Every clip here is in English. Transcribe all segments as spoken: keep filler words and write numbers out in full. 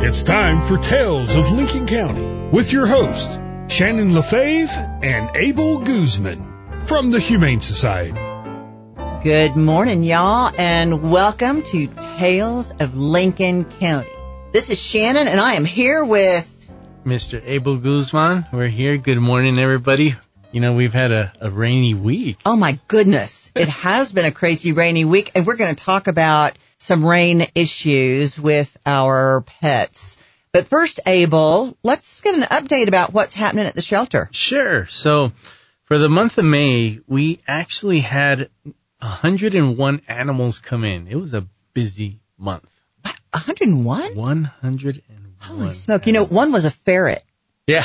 It's time for Tales of Lincoln County with your hosts, Shannon LaFave and Abel Guzman from the Humane Society. Good morning, y'all, and welcome to Tales of Lincoln County. This is Shannon, and I am here with Mister Abel Guzman. We're here. Good morning, everybody. You know, we've had a, a rainy week. Oh, my goodness. It has been a crazy rainy week, and we're going to talk about some rain issues with our pets. But first, Abel, let's get an update about what's happening at the shelter. Sure. So for the month of May, we actually had one hundred one animals come in. It was a busy month. What, one hundred one? one hundred one. Holy smoke. You know, one was a ferret. Yeah.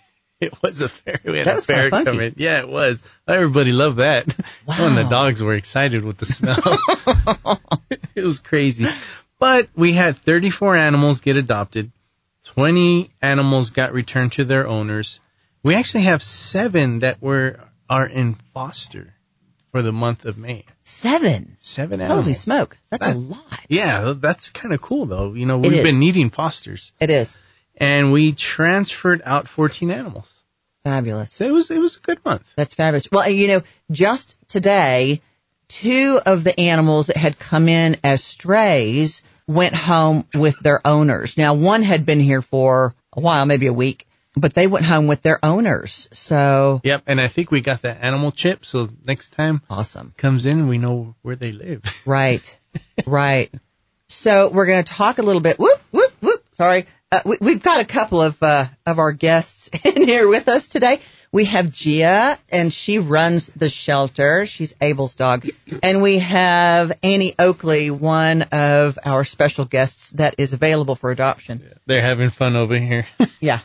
It was a ferret. We had that a was ferret kind of come in. Yeah, it was. Everybody loved that. Wow. Oh, and the dogs were excited with the smell. It was crazy. But we had thirty-four animals get adopted. twenty animals got returned to their owners. We actually have seven that were are in foster for the month of May. Seven? Seven animals. Holy smoke. That's that, a lot. Yeah, that's kind of cool, though. You know, we've been needing fosters. It is. And we transferred out fourteen animals. Fabulous. So it was it was a good month. That's fabulous. Well, you know, just today, two of the animals that had come in as strays went home with their owners. Now, one had been here for a while, maybe a week, but they went home with their owners. So yep, and I think we got that animal chip, so next time awesome comes in, we know where they live. Right, right. So we're going to talk a little bit. Whoop, whoop, whoop. Sorry. Uh, we, we've got a couple of uh, of our guests in here with us today. We have Gia, and she runs the shelter. She's Abel's dog. And we have Annie Oakley, one of our special guests that is available for adoption. Yeah, they're having fun over here. Yeah.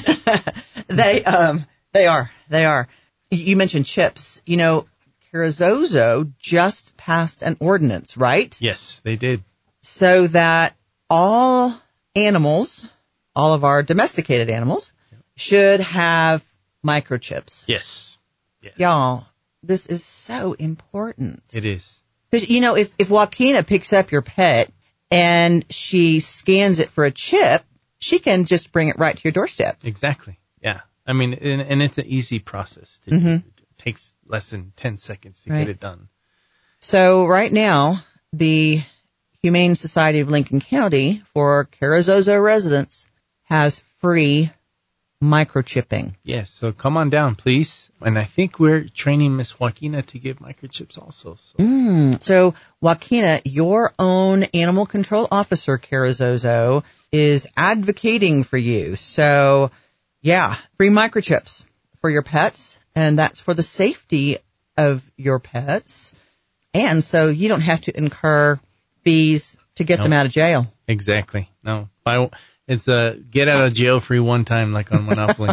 they um they are. They are. You mentioned chips. You know, Carrizozo just passed an ordinance, right? Yes, they did. So that all animals, all of our domesticated animals, yep, should have microchips. Yes. yes. Y'all, this is so important. It is. Because, you know, if, if Joaquina picks up your pet and she scans it for a chip, she can just bring it right to your doorstep. Exactly. Yeah. I mean, and, and it's an easy process. To, mm-hmm. It takes less than ten seconds to right. get it done. So right now, the Humane Society of Lincoln County for Carrizozo residents has free microchipping. Yes, so come on down, please. And I think we're training Miss Joaquina to give microchips also. So, mm, so Joaquina, your own animal control officer, Carrizozo, is advocating for you. So, yeah, free microchips for your pets, and that's for the safety of your pets. And so you don't have to incur fees to get nope. them out of jail. Exactly. No, I, it's a get out of jail free one time, like on Monopoly.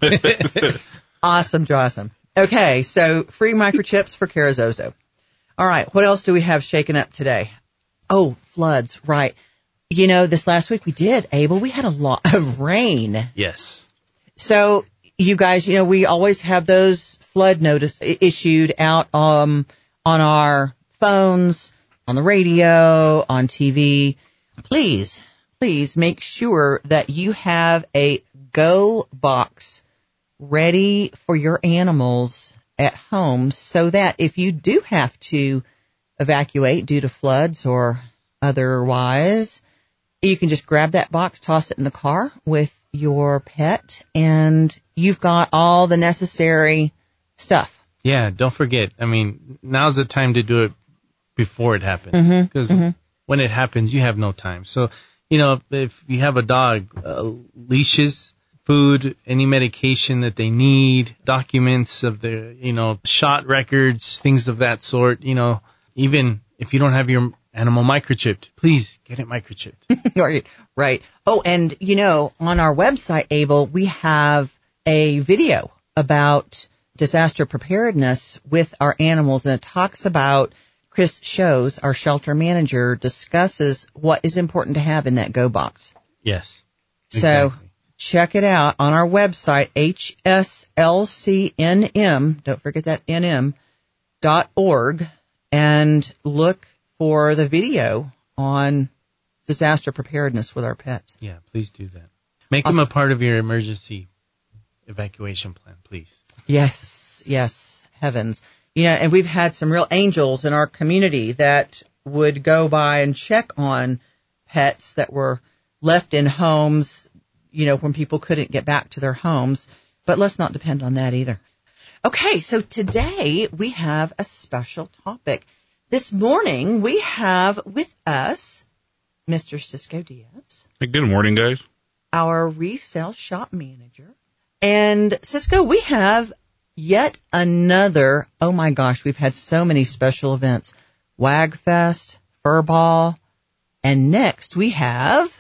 Awesome, awesome. Okay, so free microchips for Carrizozo. All right, what else do we have shaken up today? Oh, floods, right. You know, this last week we did, Abel, we had a lot of rain. Yes. So, you guys, you know, we always have those flood notice issued out um, on our phones, on the radio, on T V. Please, please make sure that you have a Go box ready for your animals at home so that if you do have to evacuate due to floods or otherwise, you can just grab that box, toss it in the car with your pet, and you've got all the necessary stuff. Yeah, don't forget. I mean, now's the time to do it before it happens, because mm-hmm, mm-hmm. when it happens, you have no time. So, you know, if you have a dog, uh, leashes, food, any medication that they need, documents of the, you know, shot records, things of that sort, you know, even if you don't have your animal microchipped, please get it microchipped. Right, right. Oh, and, you know, on our website, Abel, we have a video about disaster preparedness with our animals, and it talks about Chris Shows, our shelter manager, discusses what is important to have in that Go box. Yes. So exactly. Check it out on our website, H S L C N M, don't forget that N M, dot org, and look for the video on disaster preparedness with our pets. Yeah, please do that. Make Awesome. them a part of your emergency evacuation plan, please. Yes, yes, heavens. You know, and we've had some real angels in our community that would go by and check on pets that were left in homes, you know, when people couldn't get back to their homes. But let's not depend on that either. Okay, so today we have a special topic. This morning we have with us Mister Cisco Diaz. Hey, good morning, guys. Our resale shop manager. And Cisco, we have yet another, oh my gosh, we've had so many special events. Wagfest, Furball, and next we have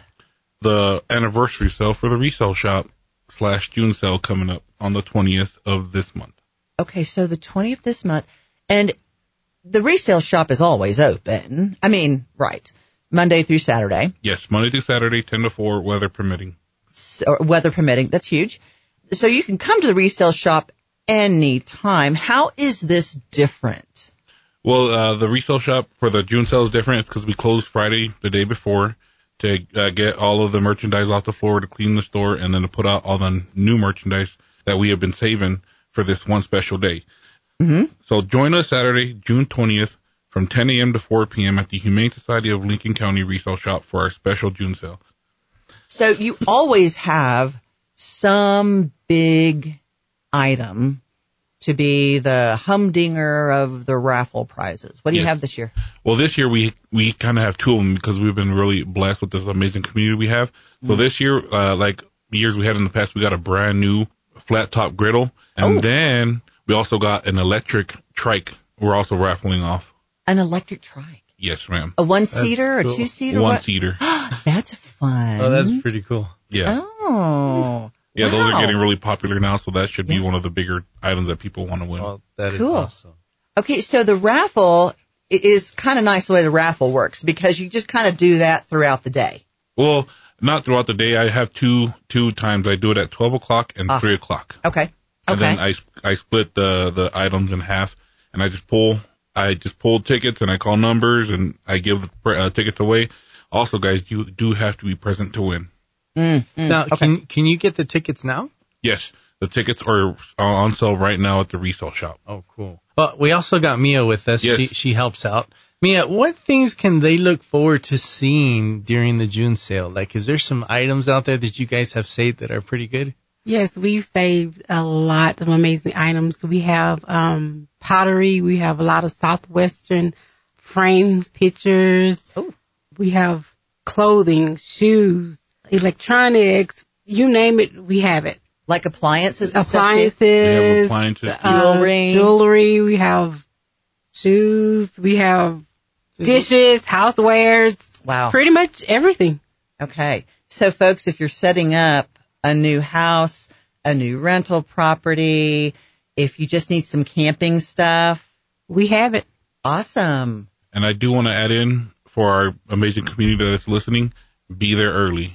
The anniversary sale for the resale shop slash June sale coming up on the twentieth of this month. Okay, so the twentieth this month, and the resale shop is always open. I mean, right, Monday through Saturday. Yes, Monday through Saturday, ten to four, weather permitting. So, weather permitting, that's huge. So you can come to the resale shop anytime. How is this different? Well, uh, the resale shop for the June sale is different. It's because we closed Friday, the day before, to uh, get all of the merchandise off the floor, to clean the store, and then to put out all the new merchandise that we have been saving for this one special day. Mm-hmm. So join us Saturday, June twentieth, from ten a.m. to four p.m. at the Humane Society of Lincoln County Resale Shop for our special June sale. So you always have some big item to be the humdinger of the raffle prizes. What do you Yes. have this year? Well, this year we we kind of have two of them because we've been really blessed with this amazing community we have. So Mm. this year, uh, like years we had in the past, we got a brand new flat top griddle, and Oh. then we also got an electric trike. We're also raffling off. An electric trike. Yes, ma'am. A one-seater, cool. a two-seater? One what? seater. That's fun. Oh, that's pretty cool. Yeah. Oh. Yeah, those wow. are getting really popular now, so that should be Yeah. one of the bigger items that people want to win. Well, that is Cool. awesome. Okay, so the raffle i- is kind of nice the way the raffle works because you just kind of do that throughout the day. Well, not throughout the day. I have two two times. I do it at twelve o'clock and Ah. three o'clock. Okay. And Okay. then I, I split the, the items in half, and I just pull, I just pull tickets, and I call numbers, and I give uh, tickets away. Also, guys, you do have to be present to win. Mm, mm, Now, okay. can can you get the tickets now? Yes, the tickets are on sale right now at the resale shop. Oh, cool. But we also got Mia with us. Yes. She she helps out. Mia, what things can they look forward to seeing during the June sale? Like, is there some items out there that you guys have saved that are pretty good? Yes, we've saved a lot of amazing items. We have um, pottery. We have a lot of Southwestern framed pictures. Oh. We have clothing, shoes, electronics. You name it, we have it. Like appliances and stuff too? We have Appliances, appliances. uh, Jewelry. jewelry. We have shoes. We have dishes, housewares, Wow. pretty much everything. Okay. So, folks, if you're setting up a new house, a new rental property, if you just need some camping stuff, We have it. awesome. And I do want to add in for our amazing community that is listening, be there early.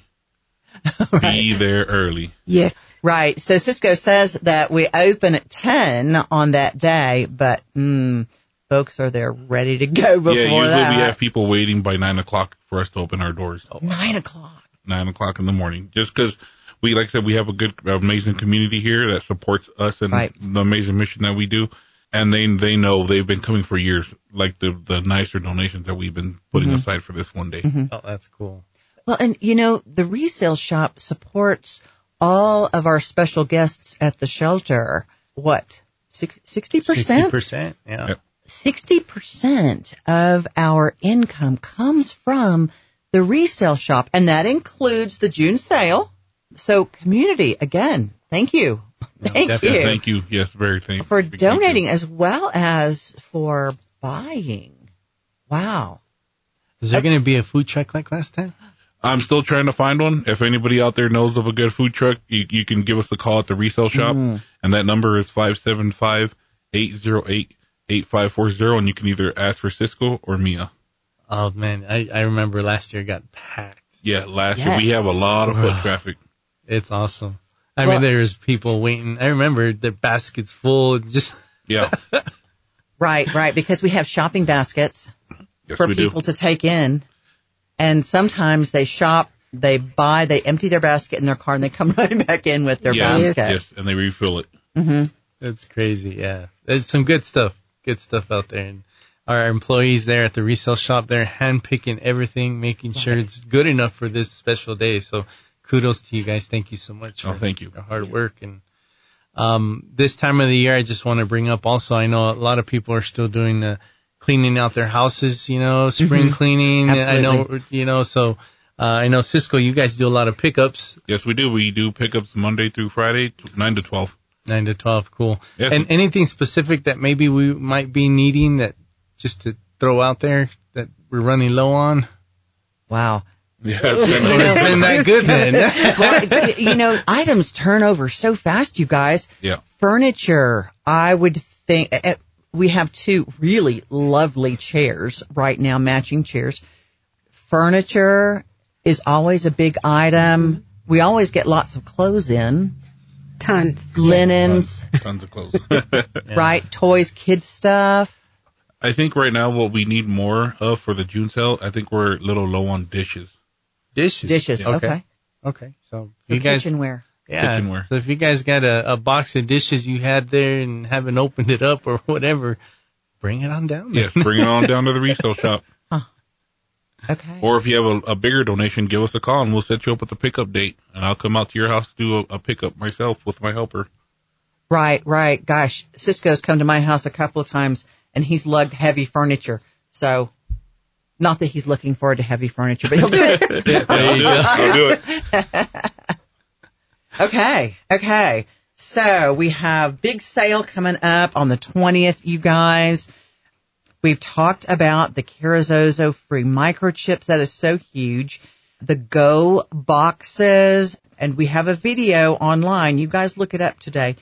Be there early. Yes. Right. So Cisco says that we open at ten on that day, but mm, folks are there ready to go before yeah, usually that. we have people waiting by nine o'clock for us to open our doors. Nine o'clock. Nine o'clock in the morning. Just because we, like I said, we have a good, amazing community here that supports us and Right. the amazing mission that we do. And they they know they've been coming for years, like the the nicer donations that we've been putting Mm-hmm. aside for this one day. Oh, that's cool. Well, and you know, the resale shop supports all of our special guests at the shelter. What? Six- sixty Sixty percent? percent. Yeah. Yep. sixty percent of our income comes from the resale shop, and that includes the June sale. So community, again, thank you. Thank definitely. you Thank you. Yes, very thank for thank you. donating as well as for buying. Wow. Is there going to be a food truck like last time? I'm still trying to find one. If anybody out there knows of a good food truck, you, you can give us a call at the resale shop, Mhm. and that number is five seven five, eight zero eight, eight five four zero, and you can either ask for Cisco or Mia. Oh man, I, I remember last year it got packed. Yeah, last year we Yes. have a lot of foot traffic. It's awesome. I Well- mean, there's people waiting. I remember the baskets full. Just Yeah, Right, right, because we have shopping baskets yes for we people do. to take in. And sometimes they shop, they buy, they empty their basket in their car, and they come right back in with their yeah, basket. Yes, and they refill it. Mm-hmm. That's crazy. Yeah. There's some good stuff. Good stuff out there. And our employees there at the resale shop, they're handpicking everything, making sure it's good enough for this special day. So kudos to you guys. Thank you so much. Oh, for thank you. Your hard work. And um, this time of the year, I just want to bring up also, I know a lot of people are still doing the cleaning out their houses, you know, spring Mm-hmm. cleaning. Absolutely. I know, you know, so uh, I know Cisco, you guys do a lot of pickups. Yes, we do. We do pickups Monday through Friday, nine to twelve. nine to twelve, cool. Yes. And anything specific that maybe we might be needing that just to throw out there that we're running low on? Wow. Yeah, Or it's been that good then. Well, you know, items turn over so fast, you guys. Yeah. Furniture, I would think, uh, we have two really lovely chairs right now, matching chairs. Furniture is always a big item. We always get lots of clothes in. Tons. Linens, Tons, tons of clothes. right? Toys, kids stuff. I think right now what we need more of for the June sale, I think we're a little low on dishes. Dishes. Dishes, Okay. okay. Okay. So So you guys, kitchenware. yeah. kitchenware. So if you guys got a, a box of dishes you had there and haven't opened it up or whatever, bring it on down there. Yes, bring it on down to the resale shop. Okay. Or if you have a, a bigger donation, give us a call and we'll set you up with a pickup date. And I'll come out to your house to do a, a pickup myself with my helper. Right, right. Gosh, Cisco's come to my house a couple of times, and he's lugged heavy furniture. So, not that he's looking forward to heavy furniture, but he'll do it. There you go. I'll do it. Okay, okay. So, we have big sale coming up on the twentieth, you guys. We've talked about the Carazozo free microchips. That is so huge. The Go boxes. And we have a video online. You guys look it up today.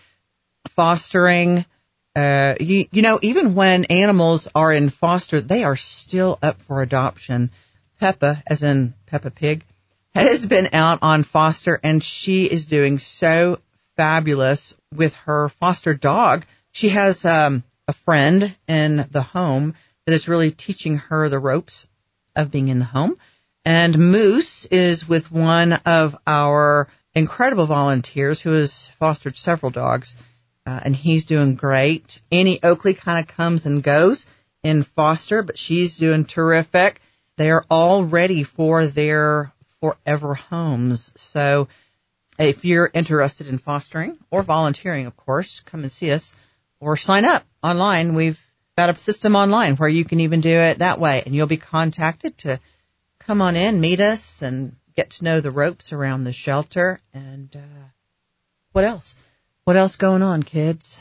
Fostering. Uh, you, you know, even when animals are in foster, they are still up for adoption. Peppa, as in Peppa Pig, has been out on foster, and she is doing so fabulous with her foster dog. She has um, a friend in the home that is really teaching her the ropes of being in the home. And Moose is with one of our incredible volunteers who has fostered several dogs, uh, and he's doing great. Annie Oakley kind of comes and goes in foster, but she's doing terrific. They are all ready for their forever homes. So if you're interested in fostering or volunteering, of course, come and see us or sign up online. We've got a system online where you can even do it that way, and you'll be contacted to come on in, meet us, and get to know the ropes around the shelter. And uh, what else? What else going on, kids?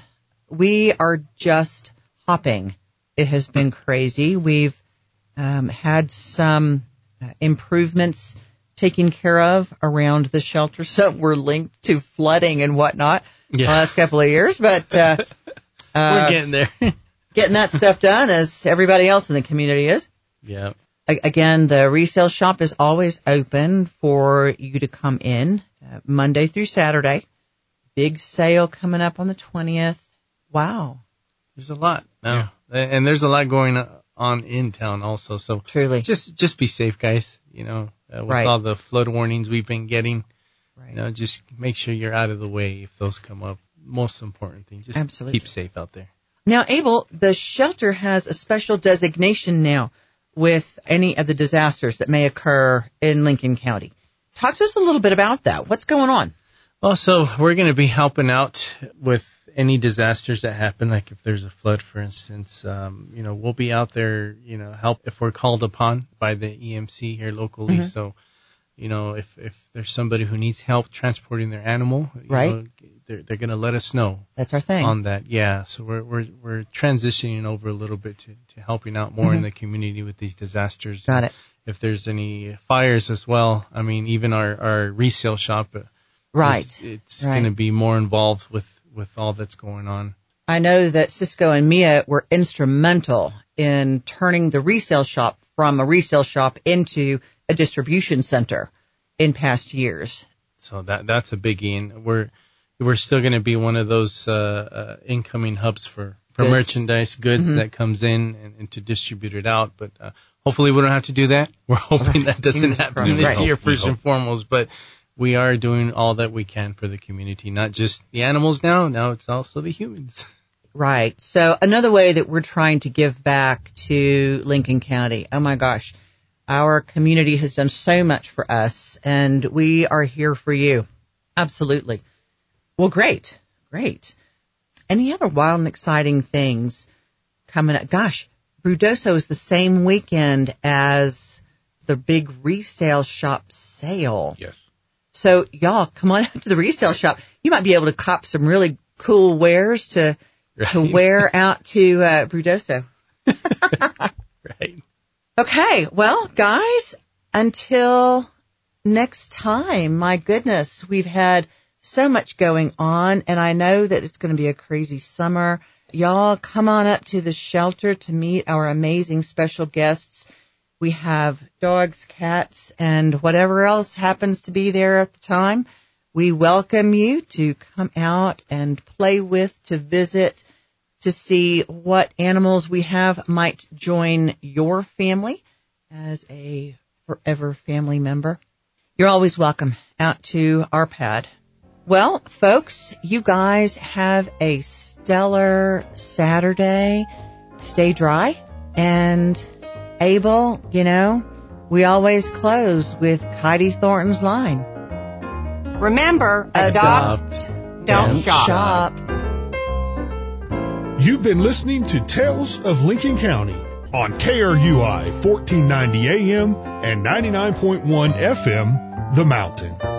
We are just hopping. It has been crazy. We've um, had some uh, improvements taken care of around the shelter. Some were linked to flooding and whatnot Yeah. the last couple of years, but uh, uh, We're getting there. getting that stuff done as everybody else in the community is. Yeah. A- Again, the resale shop is always open for you to come in uh, Monday through Saturday. Big sale coming up on the twentieth. Wow. There's a lot now. And there's a lot going on in town also. So Truly. just just be safe, guys. You know, uh, with Right. all the flood warnings we've been getting, Right. you know, just make sure you're out of the way if those come up. Most important thing, just Absolutely. keep safe out there. Now, Abel, the shelter has a special designation now with any of the disasters that may occur in Lincoln County. Talk to us a little bit about that. What's going on? Also, we're going to be helping out with any disasters that happen, like if there's a flood, for instance. Um, you know, we'll be out there, you know, help if we're called upon by the E M C here locally. Mm-hmm. So, you know, if, if there's somebody who needs help transporting their animal, you Right. know, they're, they're going to let us know That's our thing. on that. Yeah. So we're, we're, we're transitioning over a little bit to, to helping out more in the community with these disasters. Got it. If there's any fires as well, I mean, even our, our resale shop, uh, Right. It's, it's Right. going to be more involved with, with all that's going on. I know that Cisco and Mia were instrumental in turning the resale shop from a resale shop into a distribution center in past years. So that that's a biggie, and we're we're still going to be one of those uh, uh, incoming hubs for, for goods. merchandise goods Mhm. that comes in and, and to distribute it out. But uh, hopefully we don't have to do that. We're hoping that doesn't happen Right. this Right. year, We first and hope. foremost. But we are doing all that we can for the community, not just the animals now. Now it's also the humans. Right. So another way that we're trying to give back to Lincoln County. Oh my gosh. Our community has done so much for us, and we are here for you. Absolutely. Well, great. Great. Any other wild and exciting things coming up? Gosh, Ruidoso is the same weekend as the big resale shop sale. Yes. So y'all come on out to the resale shop. You might be able to cop some really cool wares to to Right. wear out to uh, Ruidoso. Right. Okay, well, guys, until next time, my goodness, we've had so much going on, and I know that it's going to be a crazy summer. Y'all come on up to the shelter to meet our amazing special guests. We have dogs, cats, and whatever else happens to be there at the time. We welcome you to come out and play with, to visit, to see what animals we have might join your family as a forever family member. You're always welcome out to our pad. Well, folks, you guys have a stellar Saturday. Stay dry. And Abel, you know, we always close with Heidi Thornton's line. Remember, adopt, Adopt, don't shop. shop. You've been listening to Tales of Lincoln County on K R U I fourteen ninety A M and ninety-nine point one F M, The Mountain.